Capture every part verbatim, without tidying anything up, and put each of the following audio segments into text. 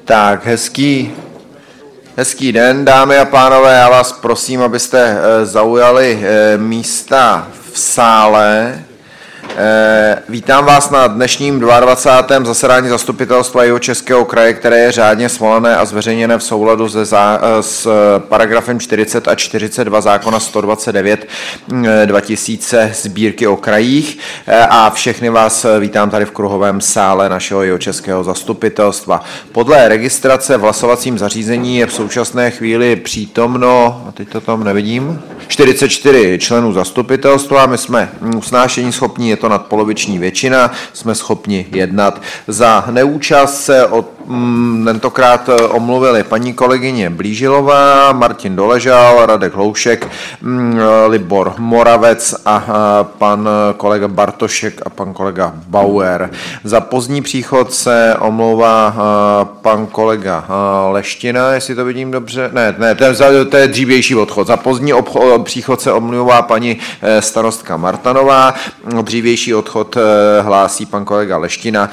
Tak, hezký, hezký den, dámy a pánové, já vás prosím, abyste zaujali místa v sále. Vítám vás na dnešním dvacátém druhém zasedání Zastupitelstva Jihočeského kraje, které je řádně svolané a zveřejněné v souladu se zá, s paragrafem čtyřicet a čtyřicet dva zákona sto dvacet devět dva tisíce sbírky o krajích a všechny vás vítám tady v kruhovém sále našeho Jihočeského zastupitelstva. Podle registrace v hlasovacím zařízení je v současné chvíli přítomno, a teď to tam nevidím, čtyřicet čtyři členů zastupitelstva, my jsme usnášení schopní, je to nadpoloviční většina, jsme schopni jednat. Za neúčast se od, m, tentokrát omluvili paní kolegyně Blížilová, Martin Doležal, Radek Hloušek, m, Libor Moravec a, a pan kolega Bartošek a pan kolega Bauer. Za pozdní příchod se omlouvá a, pan kolega a, Leština, jestli to vidím dobře, ne, ne, to je, to je dřívější odchod. Za pozdní obchod, příchod se omlouvá paní starostka Martanová, dřívější odchod hlásí pan kolega Leština,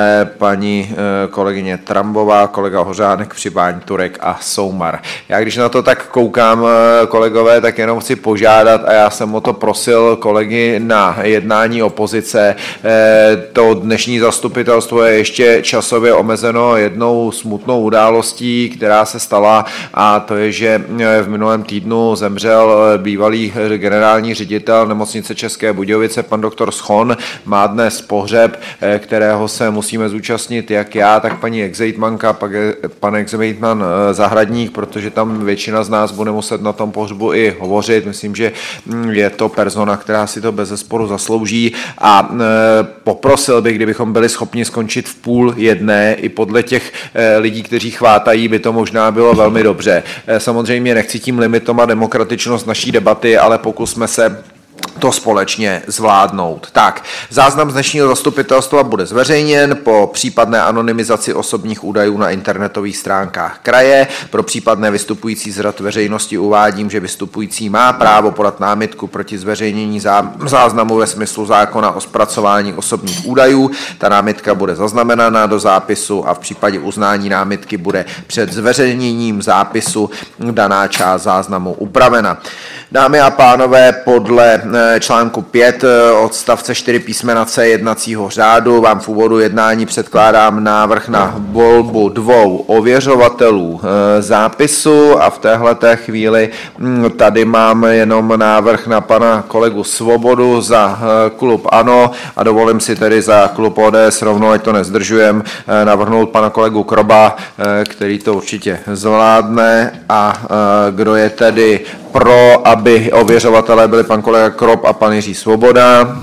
paní kolegyně Trambová, kolega Hořánek, Přibáň, Turek a Soumar. Já když na to tak koukám, kolegové, tak jenom chci požádat, a já jsem o to prosil kolegy na jednání opozice, to dnešní zastupitelstvo je ještě časově omezeno jednou smutnou událostí, která se stala, a to je, že v minulém týdnu zemřel bývalý generální ředitel nemocnice České Budějovice, pan doktor Schon. Má dnes pohřeb, kterého se musíme zúčastnit jak já, tak paní exhejtmanka, pak pan exhejtman Zahradník, protože tam většina z nás bude muset na tom pohřbu i hovořit. Myslím, že je to persona, která si to bezesporu zaslouží, a poprosil bych, kdybychom byli schopni skončit v půl jedné, i podle těch lidí, kteří chvátají, by to možná bylo velmi dobře. Samozřejmě nechci tím limitovat demokratičnost naší debaty, ale pokusme se to společně zvládnout. Tak, záznam z dnešního zastupitelstva bude zveřejněn po případné anonymizaci osobních údajů na internetových stránkách kraje. Pro případné vystupující z řad veřejnosti uvádím, že vystupující má právo podat námitku proti zveřejnění záznamu ve smyslu zákona o zpracování osobních údajů. Ta námitka bude zaznamenána do zápisu a v případě uznání námitky bude před zveřejněním zápisu daná část záznamu upravena. Dámy a pánové, podle článku pět odstavce čtyři písmena C jednacího řádu vám v úvodu jednání předkládám návrh na volbu dvou ověřovatelů zápisu, a v téhleté chvíli tady mám jenom návrh na pana kolegu Svobodu za klub ANO, a dovolím si tedy za klub O D S rovnou, ať to nezdržujem, navrhnout pana kolegu Kroba, který to určitě zvládne. A kdo je tedy pro, aby ověřovatelé byli pan kolega Krob a pan Jiří Svoboda?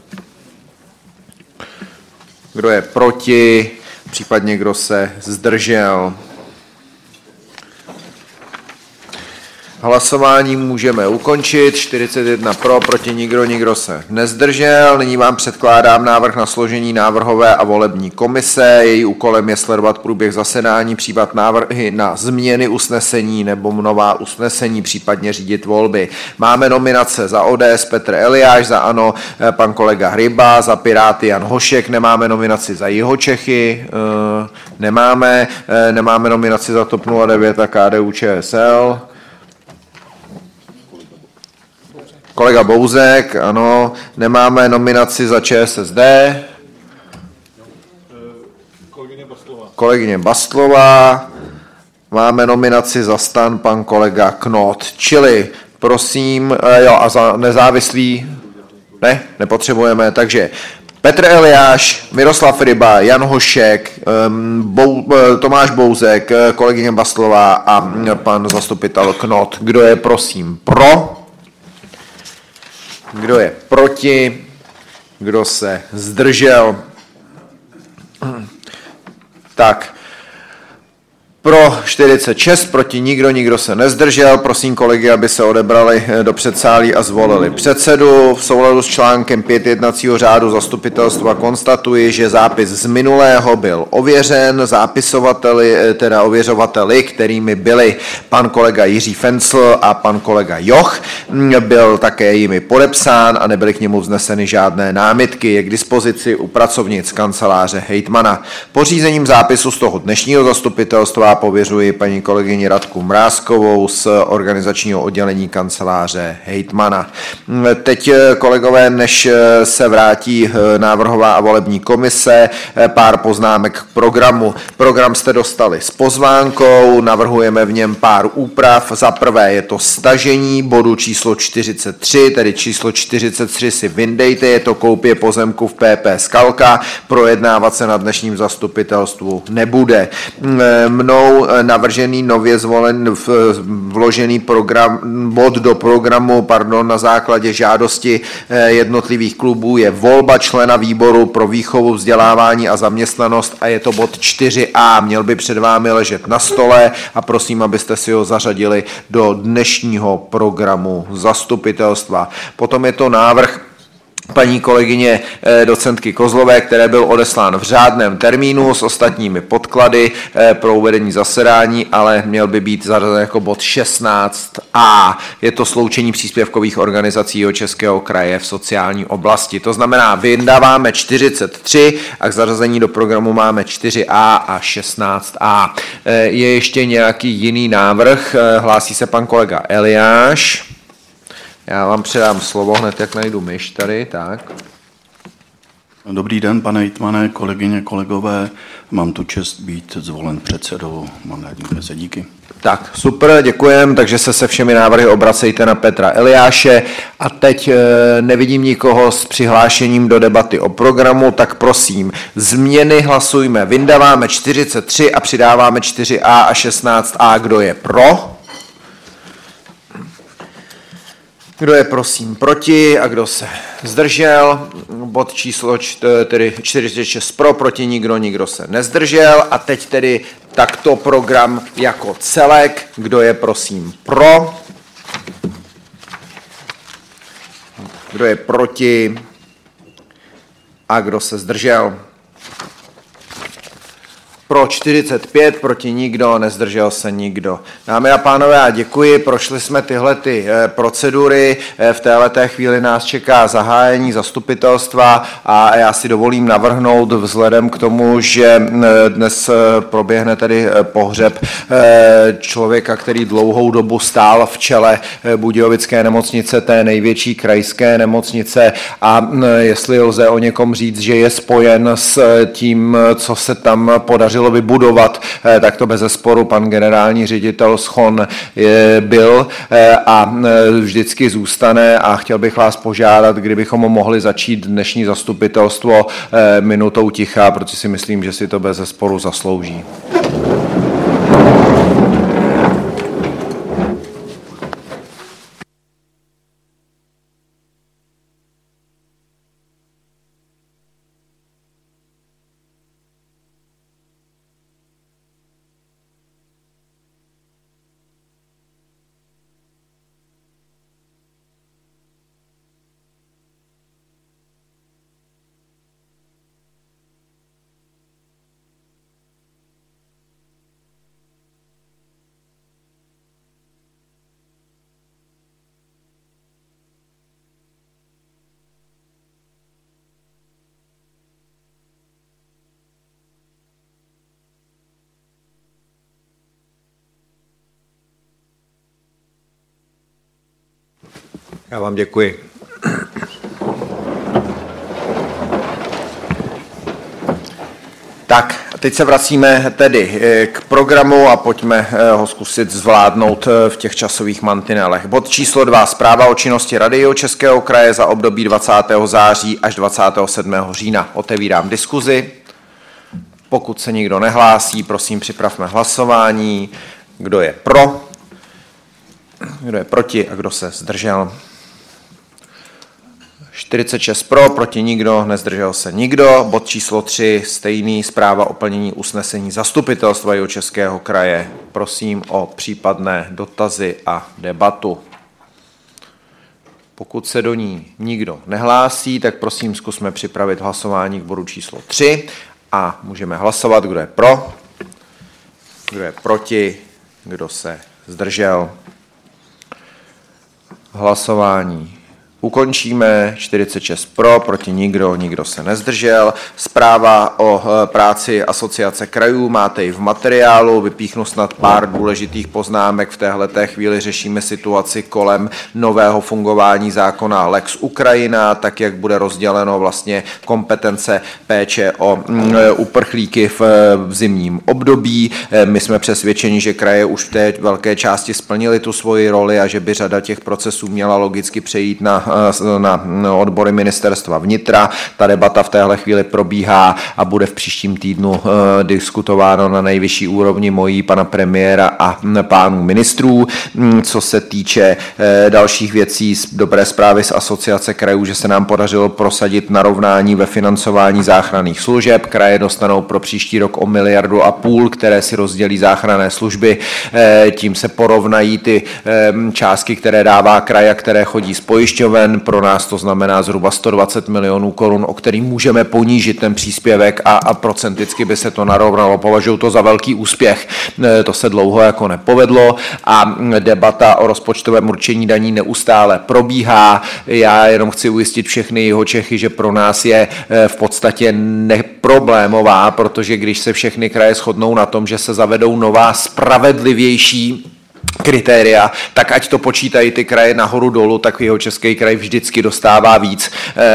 Kdo je proti? Případně kdo se zdržel? Hlasování můžeme ukončit. čtyřicet jedna pro, proti nikdo, nikdo se nezdržel. Nyní vám předkládám návrh na složení návrhové a volební komise. Její úkolem je sledovat průběh zasedání, případ návrhy na změny usnesení nebo nová usnesení, případně řídit volby. Máme nominace za O D S Petr Eliáš, za ANO pan kolega Hryba, za Piráty Jan Hošek, nemáme nominaci za Jihočechy, nemáme, nemáme nominaci za TOP nula devět a K D U Č S L. Kolega Bouzek, ano, nemáme nominaci za Č S S D. Kolegyně Bastlová. Kolegyně Bastlová. Máme nominaci za STAN pan kolega Knot. Čili, prosím, jo, a za nezávislý? Ne, nepotřebujeme, takže Petr Eliáš, Miroslav Ryba, Jan Hošek, Bou, Tomáš Bouzek, kolegyně Bastlová a pan zastupitel Knot. Kdo je, prosím, pro? Kdo je proti? Kdo se zdržel? Tak, Pro čtyřicet šest, proti nikdo, nikdo se nezdržel. Prosím kolegy, aby se odebrali do předsálí a zvolili předsedu. V souladu s článkem pět jednacího řádu zastupitelstva konstatuji, že zápis z minulého byl ověřen zápisovateli, teda ověřovateli, kterými byli pan kolega Jiří Fencl a pan kolega Joch. Byl také jimi podepsán a nebyly k němu vzneseny žádné námitky. Je k dispozici u pracovnic kanceláře hejtmana. Pořízením zápisu z toho dnešního zastupitelstva pověřuji paní kolegyni Radku Mrázkovou z organizačního oddělení kanceláře hejtmana. Teď, kolegové, než se vrátí návrhová a volební komise, pár poznámek k programu. Program jste dostali s pozvánkou, navrhujeme v něm pár úprav. Za prvé je to stažení bodu číslo čtyřicet tři, tedy číslo čtyřicet tři si vyndejte, je to koupě pozemku v P P Skalka, projednávat se na dnešním zastupitelstvu nebude. Mnou navržený nově zvolen vložený program, bod do programu pardon, na základě žádosti jednotlivých klubů je volba člena výboru pro výchovu, vzdělávání a zaměstnanost a je to bod čtyři a. Měl by před vámi ležet na stole a prosím, abyste si ho zařadili do dnešního programu zastupitelstva. Potom je to návrh paní kolegyně docentky Kozlové, které byl odeslán v řádném termínu s ostatními podklady pro uvedení zasedání, ale měl by být zařazen jako bod šestnáct a. Je to sloučení příspěvkových organizací Jihočeského kraje v sociální oblasti. To znamená, vyndáváme čtyřicet tři a k zařazení do programu máme čtyři a a šestnáct a. Je ještě nějaký jiný návrh? Hlásí se pan kolega Eliáš. Já vám předám slovo hned, jak najdu myš tady, tak. Dobrý den, pane hejtmane, kolegyně, kolegové. Mám tu čest být zvolen předsedou mandátní komise. Díky. Tak, super, děkujem, takže se se všemi návrhy obracejte na Petra Eliáše a teď e, nevidím nikoho s přihlášením do debaty o programu, tak prosím, změny hlasujme, vyndáváme čtyřicet tři a přidáváme čtyři a a šestnáct a, kdo je pro? Kdo je prosím proti a kdo se zdržel? Bod číslo tedy čtyřicet šest pro, proti nikdo, nikdo se nezdržel. A teď tedy takto program jako celek. Kdo je prosím pro? Kdo je proti? A kdo se zdržel? Pro čtyřicet pět, proti nikdo, nezdržel se nikdo. Dámy a pánové, já děkuji, prošli jsme tyhle ty procedury, v téhleté chvíli nás čeká zahájení zastupitelstva a já si dovolím navrhnout vzhledem k tomu, že dnes proběhne tedy pohřeb člověka, který dlouhou dobu stál v čele Budějovické nemocnice, té největší krajské nemocnice a jestli lze o někom říct, že je spojen s tím, co se tam podařilo vybudovat, tak to bezesporu pan generální ředitel Schon byl a vždycky zůstane a chtěl bych vás požádat, kdybychom mohli začít dnešní zastupitelstvo minutou ticha, protože si myslím, že si to bezesporu zaslouží. Já vám děkuji. Tak, teď se vracíme tedy k programu a pojďme ho zkusit zvládnout v těch časových mantinelech. Bod číslo dva. Zpráva o činnosti Rady Jihočeského kraje za období dvacátého září až dvacátého sedmého října. Otevírám diskuzi. Pokud se nikdo nehlásí, prosím, připravme hlasování. Kdo je pro? Kdo je proti a kdo se zdržel? čtyřicet šest pro, proti nikdo, nezdržel se nikdo. Bod číslo tři, stejný, zpráva o plnění usnesení Zastupitelstva Jihočeského kraje. Prosím o případné dotazy a debatu. Pokud se do ní nikdo nehlásí, tak prosím zkusme připravit hlasování k bodu číslo tři a můžeme hlasovat, kdo je pro, kdo je proti, kdo se zdržel. Hlasování ukončíme, čtyřicet šest pro, proti nikdo, nikdo se nezdržel. Zpráva o práci Asociace krajů máte i v materiálu, vypíchnu snad pár důležitých poznámek. V téhleté chvíli řešíme situaci kolem nového fungování zákona Lex Ukrajina, tak jak bude rozděleno vlastně kompetence péče o uprchlíky v, v zimním období. My jsme přesvědčeni, že kraje už v té velké části splnily tu svoji roli a že by řada těch procesů měla logicky přejít na na odbory ministerstva vnitra. Ta debata v téhle chvíli probíhá a bude v příštím týdnu uh, diskutováno na nejvyšší úrovni mojí, pana premiéra a pánů ministrů. Co se týče uh, dalších věcí, dobré zprávy z Asociace krajů, že se nám podařilo prosadit narovnání ve financování záchranných služeb. Kraje dostanou pro příští rok o miliardu a půl, které si rozdělí záchranné služby. Uh, tím se porovnají ty um, částky, které dává kraj a které chodí z pojišťoven. Pro nás to znamená zhruba sto dvacet milionů korun, o který můžeme ponížit ten příspěvek a, a procenticky by se to narovnalo. Považuji to za velký úspěch. To se dlouho jako nepovedlo a debata o rozpočtovém určení daní neustále probíhá. Já jenom chci ujistit všechny Jihočechy, že pro nás je v podstatě neproblémová, protože když se všechny kraje shodnou na tom, že se zavedou nová spravedlivější kritéria, tak ať to počítají ty kraje nahoru dolů, tak Jihočeský kraj vždycky dostává víc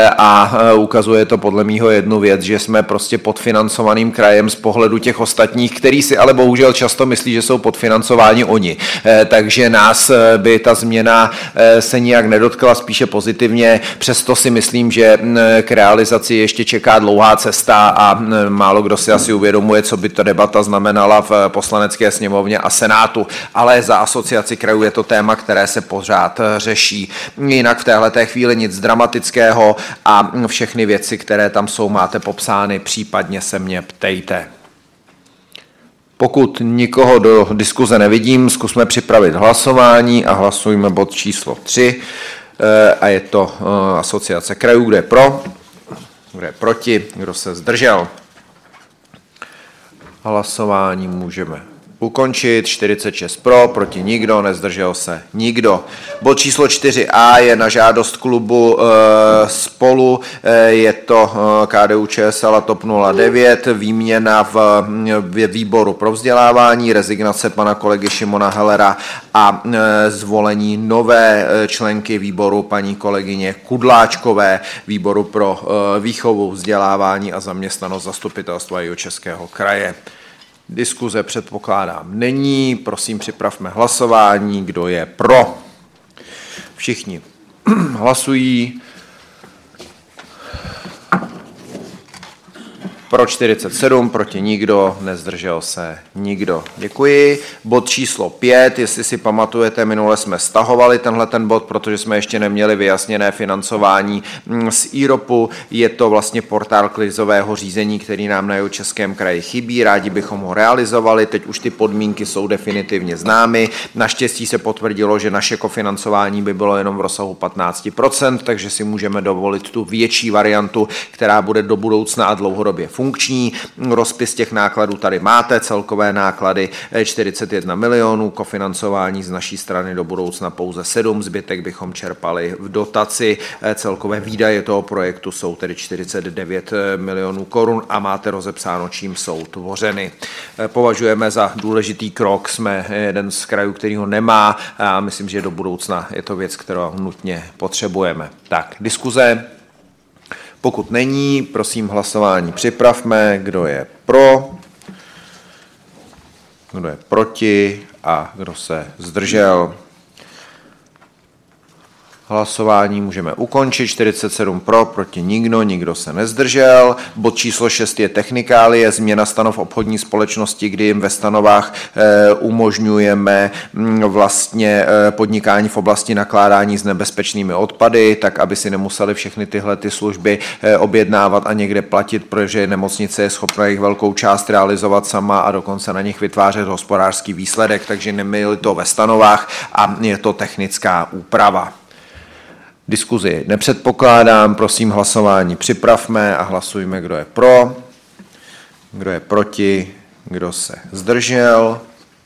a ukazuje to podle mýho jednu věc, že jsme prostě podfinancovaným krajem z pohledu těch ostatních, který si ale bohužel často myslí, že jsou podfinancováni oni. Takže nás by ta změna se nijak nedotkla, spíše pozitivně, přesto si myslím, že k realizaci ještě čeká dlouhá cesta a málo kdo si asi uvědomuje, co by ta debata znamenala v Poslanecké sněmovně a Senátu, ale za Asociaci krajů je to téma, které se pořád řeší. Jinak v téhleté chvíli nic dramatického a všechny věci, které tam jsou, máte popsány, případně se mě ptejte. Pokud nikoho do diskuze nevidím, zkusme připravit hlasování a hlasujme bod číslo tři a je to Asociace krajů, kdo je pro, kdo je proti, kdo se zdržel. Hlasování můžeme ukončit, čtyřicet šest pro, proti nikdo, nezdržel se nikdo. Bod číslo čtyři a je na žádost klubu e, Spolu, e, je to e, K D U Č S L a TOP nula devět, výměna v, v výboru pro vzdělávání, rezignace pana kolegy Šimona Hellera a e, zvolení nové členky výboru paní kolegyně Kudláčkové, výboru pro e, výchovu, vzdělávání a zaměstnanost Zastupitelstva Jihočeského kraje. Diskuze předpokládám není, prosím připravme hlasování, kdo je pro. Všichni hlasují. Pro čtyřicet sedm, proti nikdo, nezdržel se nikdo. Děkuji. Bod číslo pět, jestli si pamatujete, minule jsme stahovali tenhle ten bod, protože jsme ještě neměli vyjasněné financování z I R O P u. Je to vlastně portál krizového řízení, který nám na Jihočeském kraji chybí. Rádi bychom ho realizovali, teď už ty podmínky jsou definitivně známy. Naštěstí se potvrdilo, že naše kofinancování by bylo jenom v rozsahu patnáct procent, takže si můžeme dovolit tu větší variantu, která bude do budoucna a dlouhodobě funkční. Rozpis těch nákladů tady máte, celkové náklady čtyřicet jedna milionů, kofinancování z naší strany do budoucna pouze sedm, zbytek bychom čerpali v dotaci. Celkové výdaje toho projektu jsou tedy čtyřicet devět milionů korun a máte rozepsáno, čím jsou tvořeny. Považujeme za důležitý krok, jsme jeden z krajů, který ho nemá a myslím, že do budoucna je to věc, kterou nutně potřebujeme. Tak, diskuze. Pokud není, prosím hlasování připravme, kdo je pro, kdo je proti a kdo se zdržel. Hlasování můžeme ukončit. čtyřicet sedm pro, proti nikdo, nikdo se nezdržel. Bod číslo šest je technikálie, změna stanov obchodní společnosti, kdy jim ve stanovách e, umožňujeme m, vlastně e, podnikání v oblasti nakládání s nebezpečnými odpady, tak aby si nemuseli všechny tyhle ty služby e, objednávat a někde platit, protože nemocnice je schopna jich velkou část realizovat sama a dokonce na nich vytvářet hospodářský výsledek, takže neměli to ve stanovách a je to technická úprava. Diskuzi nepředpokládám, prosím hlasování připravme a hlasujme, kdo je pro, kdo je proti, kdo se zdržel.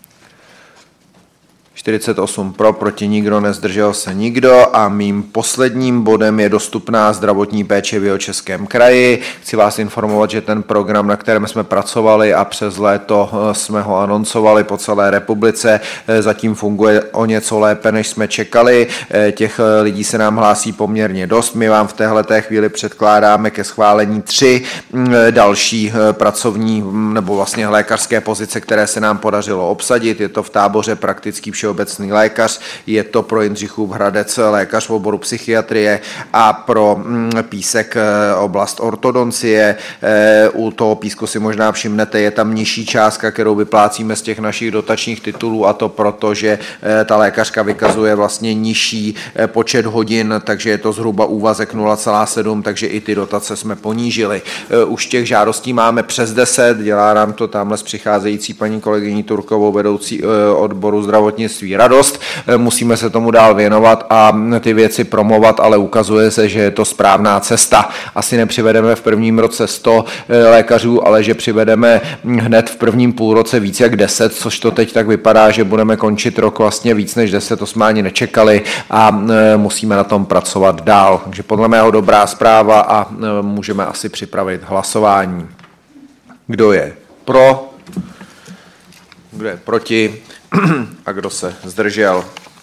čtyřicet osm pro, proti nikdo, nezdržel se nikdo a mým posledním bodem je dostupná zdravotní péče v Jihočeském kraji. Chci vás informovat, že ten program, na kterém jsme pracovali a přes léto jsme ho anoncovali po celé republice, zatím funguje o něco lépe, než jsme čekali. Těch lidí se nám hlásí poměrně dost. My vám v téhleté chvíli předkládáme ke schválení tři další pracovní nebo vlastně lékařské pozice, které se nám podařilo obsadit. Je to v táboře praktický všeobecný lékař, je to pro Jindřichův Hradec lékař v oboru psychiatrie a pro Písek oblast ortodoncie. U toho Písku si možná všimnete, je tam nižší částka, kterou vyplácíme z těch našich dotačních titulů, a to proto, že ta lékařka vykazuje vlastně nižší počet hodin, takže je to zhruba úvazek nula celá sedm, takže i ty dotace jsme ponížili. Už těch žádostí máme přes deset, dělá nám to tamhle s přicházející paní kolegyní Turkovou, vedoucí odboru zdravotnictví, radost. Musíme se tomu dál věnovat a ty věci promovat, ale ukazuje se, že je to správná cesta. Asi nepřivedeme v prvním roce sto lékařů, ale že přivedeme hned v prvním půlroce víc jak deset, což to teď tak vypadá, že budeme končit rok vlastně víc než deset, to jsme ani nečekali a musíme na tom pracovat dál. Takže podle mého dobrá zpráva a můžeme asi připravit hlasování. Kdo je pro? Kdo je proti? A kdo se zdržel?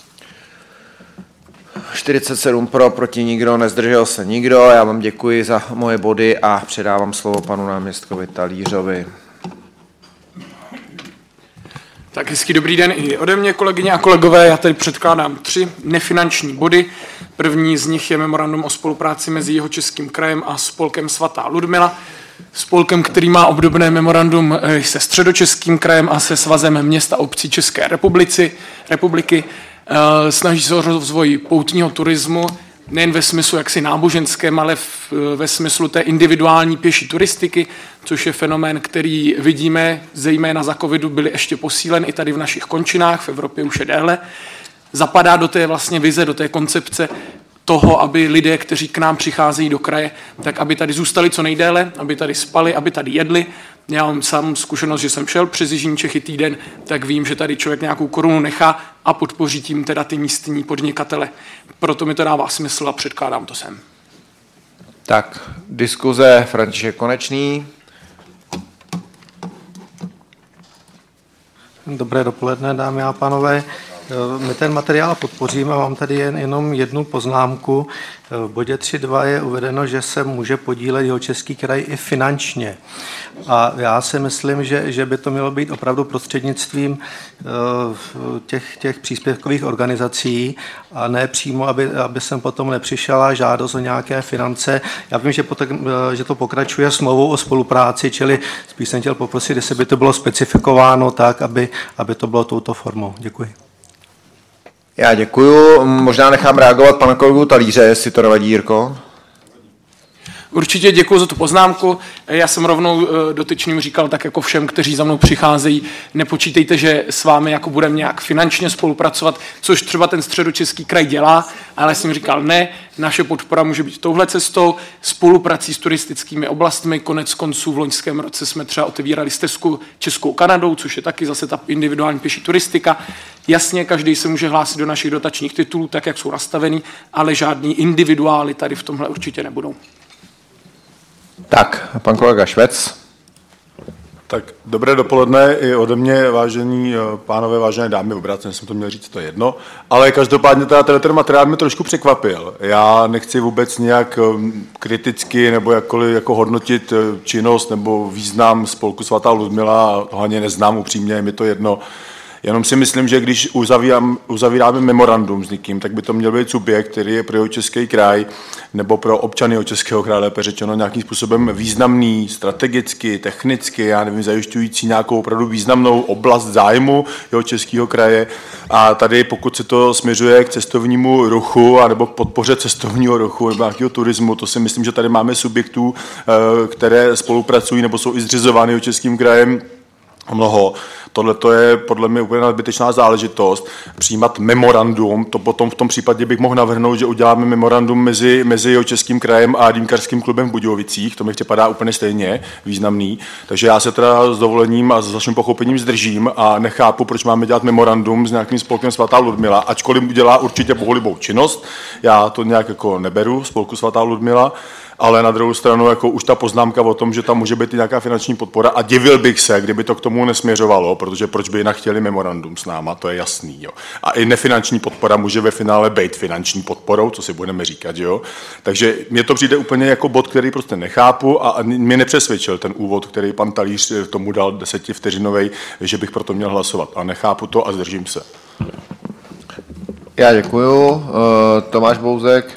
čtyřicet sedm pro, proti nikdo, nezdržel se nikdo. Já vám děkuji za moje body a předávám slovo panu náměstkovi Talířovi. Tak hezký dobrý den i ode mě, kolegyně a kolegové. Já tady předkládám tři nefinanční body. První z nich je memorandum o spolupráci mezi Jihočeským krajem a spolkem Svatá Ludmila. Spolkem, který má obdobné memorandum se Středočeským krajem a se Svazem měst a obcí České republiky. republiky. Snaží se o rozvoj poutního turismu, nejen ve smyslu jaksi náboženském, ale v, ve smyslu té individuální pěší turistiky, což je fenomén, který vidíme, zejména za covidu byl ještě posílen i tady v našich končinách, v Evropě už je déle. Zapadá do té vlastně vize, do té koncepce toho, aby lidé, kteří k nám přicházejí do kraje, tak aby tady zůstali co nejdéle, aby tady spali, aby tady jedli. Já mám sám zkušenost, že jsem šel přes Jižní Čechy týden, tak vím, že tady člověk nějakou korunu nechá a podpoří tím teda ty místní podnikatele. Proto mi to dává smysl a předkládám to sem. Tak, diskuze František Konečný. Dobré dopoledne, dámy a pánové. My ten materiál podpoříme, mám tady jen jenom jednu poznámku. V bodě tři tečka dva je uvedeno, že se může podílet Jihočeský kraj i finančně. A já si myslím, že, že by to mělo být opravdu prostřednictvím těch, těch příspěvkových organizací a ne přímo, aby, aby sem potom nepřišla žádost o nějaké finance. Já vím, že, potom, že to pokračuje smlouvou o spolupráci, čili spíš jsem chtěl poprosit, jestli by to bylo specifikováno tak, aby, aby to bylo touto formou. Děkuji. Já děkuju. Možná nechám reagovat pana kolegu Talíře, jestli to nevadí, Jirko. Určitě děkuji za tu poznámku. Já jsem rovnou dotyčným říkal, tak jako všem, kteří za mnou přicházejí, nepočítejte, že s vámi jako budeme nějak finančně spolupracovat, což třeba ten Středočeský kraj dělá, ale jsem říkal ne, naše podpora může být touhle cestou, spoluprací s turistickými oblastmi. Konec konců v loňském roce jsme třeba otevírali stezku Českou Kanadou, což je taky zase ta individuální pěší turistika. Jasně, každý se může hlásit do našich dotačních titulů, tak jak jsou nastavený, ale žádný individuály tady v tomhle určitě nebudou. Tak, pan kolega Švec. Tak dobré dopoledne i ode mě, vážení pánové, vážené dámy, obráceně jsem to měl říct, to je jedno, ale každopádně teda, teda ten materiál mě trošku překvapil. Já nechci vůbec nějak kriticky nebo jakkoliv jako hodnotit činnost nebo význam spolku Svatá Ludmila, to ani neznám upřímně, je mi to jedno. Jenom si myslím, že když uzavírám, uzavíráme memorandum s někým, tak by to měl být subjekt, který je pro Jihočeský kraj nebo pro občany Jihočeského kraje, lépe řečeno, nějakým způsobem významný, strategicky, technicky, já nevím, zajišťující nějakou opravdu významnou oblast zájmu Jihočeského kraje. A tady, pokud se to směřuje k cestovnímu ruchu anebo k podpoře cestovního ruchu nebo nějakého turismu, to si myslím, že tady máme subjektů, které spolupracují nebo jsou i zřizovány Jihočeským krajem mnoho. Tohle to je podle mě úplně nadbytečná záležitost. Přijímat memorandum, to potom v tom případě bych mohl navrhnout, že uděláme memorandum mezi, mezi Jihočeským krajem a Dýmkarským klubem v Budějovicích, to mi připadá úplně stejně významný. Takže já se teda s dovolením a s vaším pochopením zdržím a nechápu, proč máme dělat memorandum s nějakým spolkem Svatá Ludmila, ačkoliv udělá určitě bohulibou činnost, já to nějak jako neberu, spolku Svatá Ludmila, ale na druhou stranu jako už ta poznámka o tom, že tam může být i nějaká finanční podpora a divil bych se, kdyby to k tomu nesměřovalo, protože proč by jinak chtěli memorandum s náma, to je jasný. Jo. A i nefinanční podpora může ve finále být finanční podporou, co si budeme říkat. Jo. Takže mně to přijde úplně jako bod, který prostě nechápu a mě nepřesvědčil ten úvod, který pan Talíř tomu dal desetivteřinovej, že bych proto měl hlasovat. A nechápu to a zdržím se. Já děkuju. Tomáš Bouzek.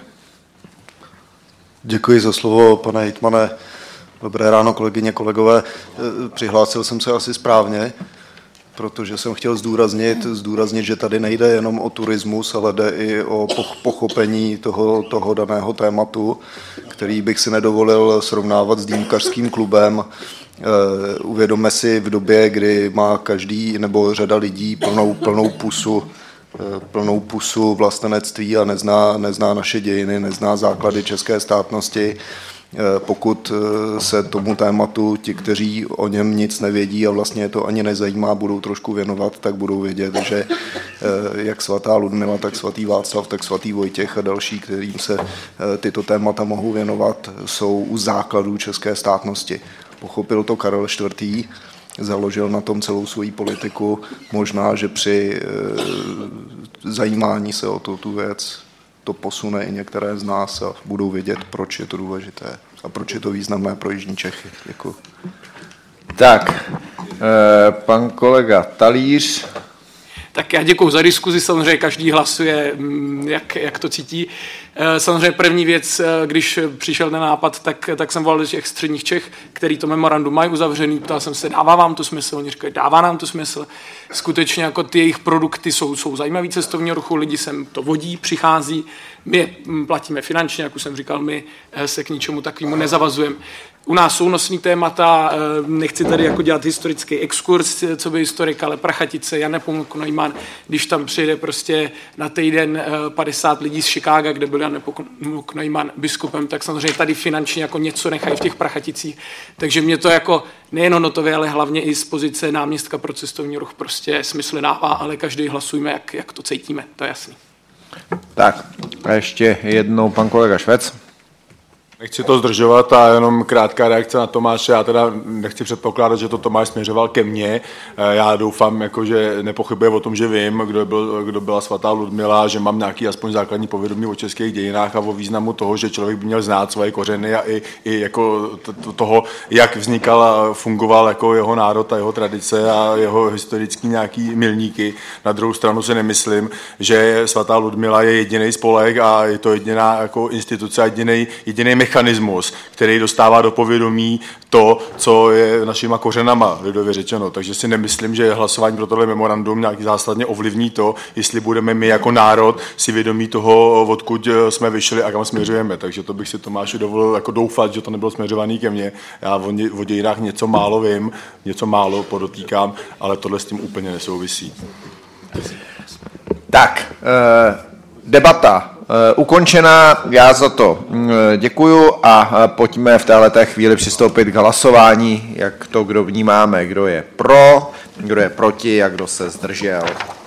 Děkuji za slovo, pane hejtmane. Dobré ráno, kolegyně, kolegové. Přihlásil jsem se asi správně, protože jsem chtěl zdůraznit, zdůraznit, že tady nejde jenom o turismus, ale jde i o pochopení toho, toho daného tématu, který bych si nedovolil srovnávat s Dýmkařským klubem. Uvědomme si v době, kdy má každý nebo řada lidí plnou, plnou pusu plnou pusu vlastenectví a nezná, nezná naše dějiny, nezná základy české státnosti. Pokud se tomu tématu ti, kteří o něm nic nevědí a vlastně je to ani nezajímá, budou trošku věnovat, tak budou vědět, že jak svatá Ludmila, tak svatý Václav, tak svatý Vojtěch a další, kterým se tyto témata mohou věnovat, jsou u základů české státnosti. Pochopil to Karel čtvrtý, založil na tom celou svoji politiku. Možná, že při e, zajímání se o tu, tu věc to posune i některé z nás a budou vědět, proč je to důležité a proč je to významné pro jižní Čechy. Děkuji. Tak, e, pan kolega Talíř. Tak já děkuji za diskuzi, samozřejmě každý hlasuje, jak, jak to cítí. Samozřejmě první věc, když přišel ten nápad, tak, tak jsem volal do těch středních Čech, který to memorandum mají uzavřený, ptal jsem se, dává vám to smysl? Oni říkají, dává nám to smysl. Skutečně jako ty jejich produkty jsou, jsou zajímavý cestovního ruchu, lidi sem to vodí, přichází, my platíme finančně, jak už jsem říkal, my se k ničemu takovému nezavazujeme. U nás jsou nosný témata, nechci tady jako dělat historický exkurs, co by historik, ale Prachatice, Jan Nepomuk Neumann, když tam přijde prostě na týden padesát lidí z Chicaga, kde byl Jan Nepomuk Neumann biskupem, tak samozřejmě tady finančně jako něco nechají v těch Prachaticích. Takže mě to jako nejen notově, ale hlavně i z pozice náměstka pro cestovní ruch prostě smysl dává, ale každý hlasujeme, jak, jak to cítíme, to je jasný. Tak a ještě jednou pan kolega Švec. Nechci to zdržovat a jenom krátká reakce na Tomáše. Já teda nechci předpokládat, že to Tomáš směřoval ke mně. Já doufám, jako, že nepochybuje o tom, že vím, kdo, byl, kdo byla svatá Ludmila, že mám nějaký aspoň základní povědomí o českých dějinách a o významu toho, že člověk by měl znát svoje kořeny a i, i jako toho, jak vznikal a fungoval jako jeho národ a jeho tradice a jeho historický nějaký milníky. Na druhou stranu si nemyslím, že svatá Ludmila je jediný spolek a je to jediná jako instituce a jediný, jediný mechanismus, který dostává do povědomí to, co je našima kořenama, lidově řečeno. Takže si nemyslím, že hlasování pro tohle memorandum nějaký zásadně ovlivní to, jestli budeme my jako národ si vědomí toho, odkud jsme vyšli a kam směřujeme. Takže to bych si Tomáši dovolil jako doufat, že to nebylo směřovaný ke mně. Já o dějinách něco málo vím, něco málo podotýkám, ale tohle s tím úplně nesouvisí. Tak, debata ukončená, já za to děkuju a pojďme v této chvíli přistoupit k hlasování, jak to kdo vnímáme, kdo je pro, kdo je proti a kdo se zdržel.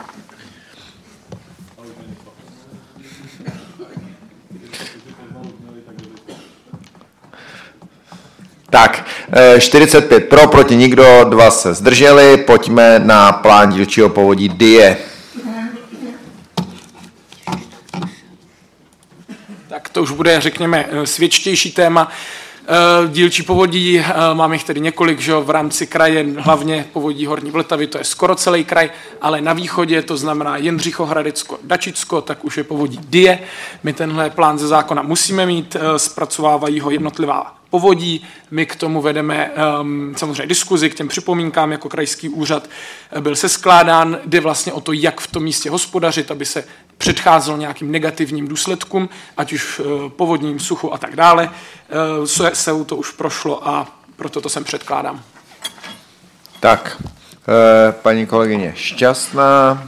Tak, čtyřicet pět pro, proti nikdo, dva se zdrželi, pojďme na plán dílčího povodí Dyje. Tak to už bude, řekněme, svědčtější téma. Dílčí povodí, máme jich tedy několik, že v rámci kraje, hlavně povodí Horní Vltavy, to je skoro celý kraj, ale na východě, to znamená Jindřicho, Hradecko, Dačicko, tak už je povodí Dyje. My tenhle plán ze zákona musíme mít, zpracovávají ho jednotlivá povodí. My k tomu vedeme um, samozřejmě diskuzi k těm připomínkám, jako krajský úřad byl seskládán, jde vlastně o to, jak v tom místě hospodařit, aby se předcházelo nějakým negativním důsledkům, ať už uh, povodním, suchu a tak dále. Uh, se, se to už prošlo a proto to sem předkládám. Tak, uh, paní kolegyně Šťastná.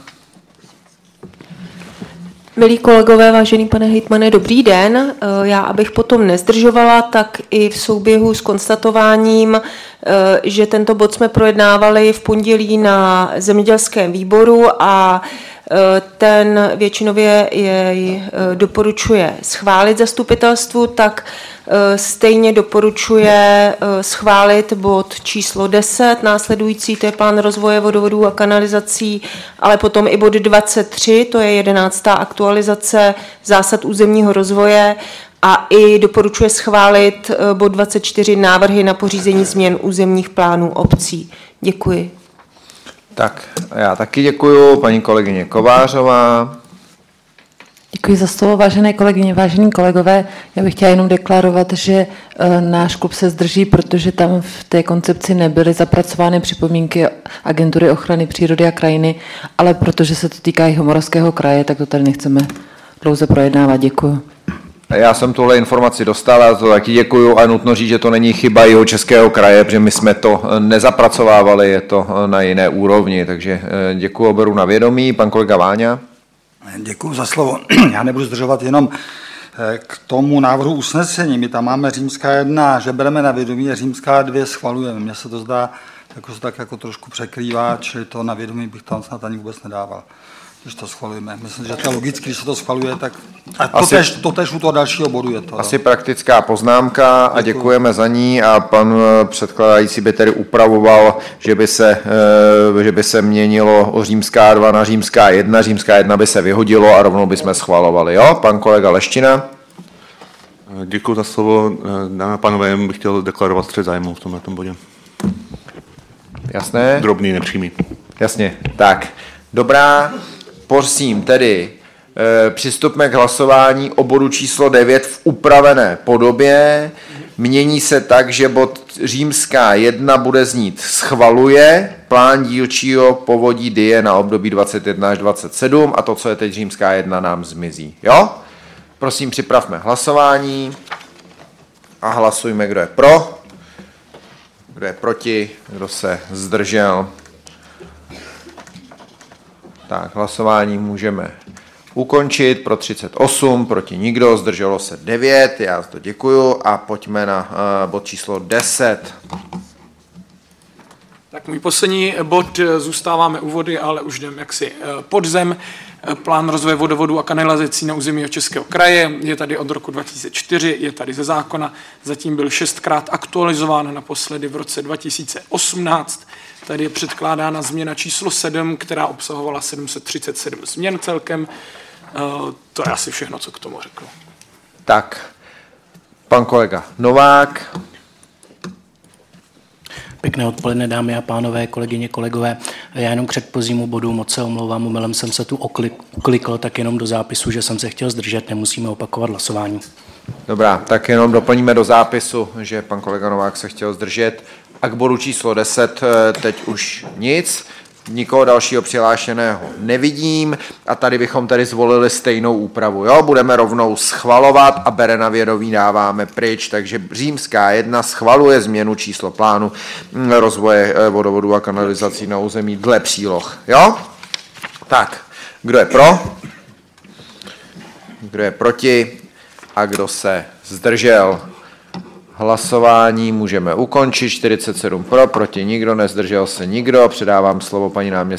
Milí kolegové, vážený pane hejtmane, dobrý den. Já, abych potom nezdržovala, tak i v souběhu s konstatováním, že tento bod jsme projednávali v pondělí na zemědělském výboru a ten většinově jej doporučuje schválit zastupitelstvu, tak stejně doporučuje schválit bod číslo deset, následující, to je plán rozvoje vodovodů a kanalizací, ale potom i bod dvacet tři, to je jedenáctá aktualizace zásad územního rozvoje, a i doporučuje schválit bod dvacet čtyři, návrhy na pořízení změn územních plánů obcí. Děkuji. Tak, já taky děkuju, paní kolegyně Kovářová. Děkuji za slovo, vážené kolegyně, vážení kolegové. Já bych chtěla jenom deklarovat, že náš klub se zdrží, protože tam v té koncepci nebyly zapracovány připomínky Agentury ochrany přírody a krajiny, ale protože se to týká i Moravského kraje, tak to tady nechceme dlouze projednávat. Děkuji. Já jsem tuhle informaci dostal a to taky děkuju a nutno říct, že to není chyba Jihočeského kraje, protože my jsme to nezapracovávali, je to na jiné úrovni, takže děkuju, beru na vědomí. Pan kolega Váňa. Děkuju za slovo. Já nebudu zdržovat, jenom k tomu návrhu usnesení. My tam máme římská jedna, že bereme na vědomí, a římská dvě schvalujeme. Mně se to zdá, jako se tak jako trošku překrývá, čili to na vědomí bych tam snad ani vůbec nedával, když to schvalujeme. Myslím, že to je logicky, když se to schvaluje, tak a to, asi, tež, to tež u toho dalšího bodu je to. Asi praktická poznámka a děkujeme za ní a pan předkládající by tedy upravoval, že by se, že by se měnilo o římská dva na římská jedna, římská jedna by se vyhodilo a rovnou bychom schvalovali. Jo? Pan kolega Leština. Děkuji za slovo. Dámy a pánové, bych chtěl deklarovat střet zájmu v tomto bodě. Jasné? Drobný, nepřímý. Jasně, tak. Dobrá. Prosím, tedy e, přistupme k hlasování o bodu číslo devět v upravené podobě. Mění se tak, že bod římská jedna bude znít schvaluje plán dílčího povodí Dyje na období dvacet jedna až dvacet sedm a to, co je teď římská jedna, nám zmizí. Jo? Prosím, připravme hlasování a hlasujme, kdo je pro, kdo je proti, kdo se zdržel. Tak, hlasování můžeme ukončit. Pro třicet osm, proti nikdo, zdrželo se devět, já to děkuju a pojďme na uh, bod číslo deset. Tak můj poslední bod, zůstáváme u vody, ale už jdem jaksi pod zem. Plán rozvoje vodovodů a kanalizací na území Českého kraje je tady od roku dva tisíce čtyři, je tady ze zákona, zatím byl šestkrát aktualizován, naposledy v roce dva tisíce osmnáct. Tady je předkládána změna číslo sedm, která obsahovala sedm set třicet sedm změn celkem. To je asi všechno, co k tomu řeknu. Tak, pan kolega Novák. Pěkné odpoledne, dámy a pánové, kolegyně, kolegové. Já jenom k předchozímu bodu moc se omlouvám, omylem jsem se tu oklikl, tak jenom do zápisu, že jsem se chtěl zdržet, nemusíme opakovat hlasování. Dobrá, tak jenom doplníme do zápisu, že pan kolega Novák se chtěl zdržet. A k bodu číslo deset teď už nic. Nikoho dalšího přihlášeného nevidím a tady bychom tady zvolili stejnou úpravu. Jo? Budeme rovnou schvalovat a bere na vědomí dáváme pryč, takže římská jedna schvaluje změnu číslo plánu rozvoje vodovodů a kanalizací na území dle příloh. Jo? Tak, kdo je pro? Kdo je proti? A kdo se zdržel? Hlasování můžeme ukončit, čtyřicet sedm pro, proti nikdo, nezdržel se nikdo. Předávám slovo paní náměstkyni